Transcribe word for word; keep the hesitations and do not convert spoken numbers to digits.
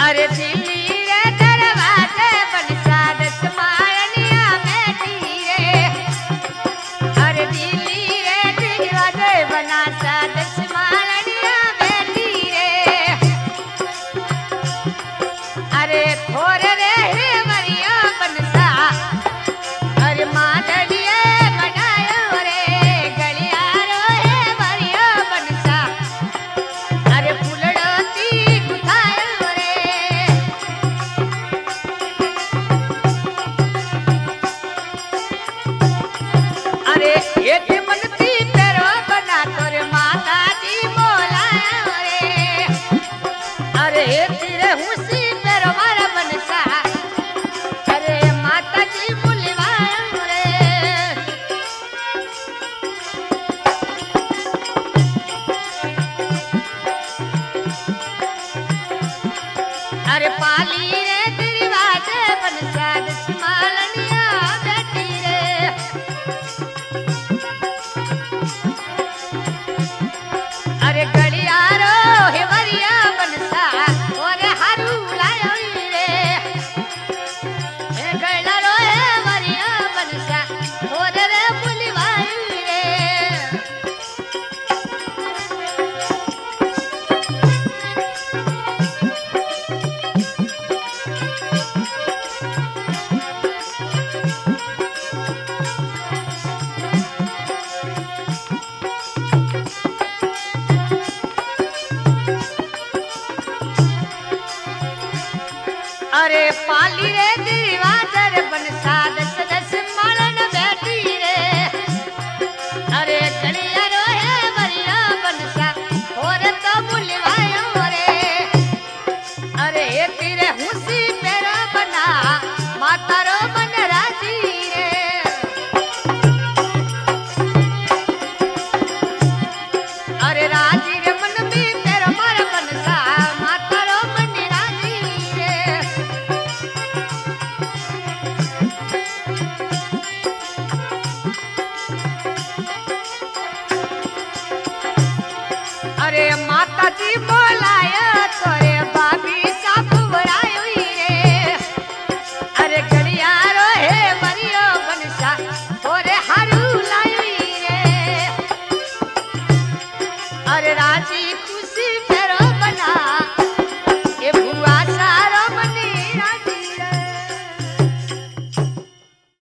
अरे दिल्ली रे दरवाजे बनसा दस मारनिया बैठी रे। अरे दिल्ली रे दरवाजे बनसा दस मारनिया बैठी रे। अरे थोर रे मरिया बनसा अरे मादलिए बनायो रे गलियारो है मरिया बनसा अरे फुलड़ती गुथायो रे। अरे एक मनती पेरो बना तोरे माता जी बोलायो रे। अरे तेरे हुसी पेरो मारा बनसा अरे माता जी बुलवायो रे। अरे पाली रे दरवाजे बनसा दस मालनिया बैठी रे। अरे गलियारो हे वरिया बनसा और हारू लायो रे। हे गलियारो हे वरिया बनसा और रे बुलवायो रे। अरे पाली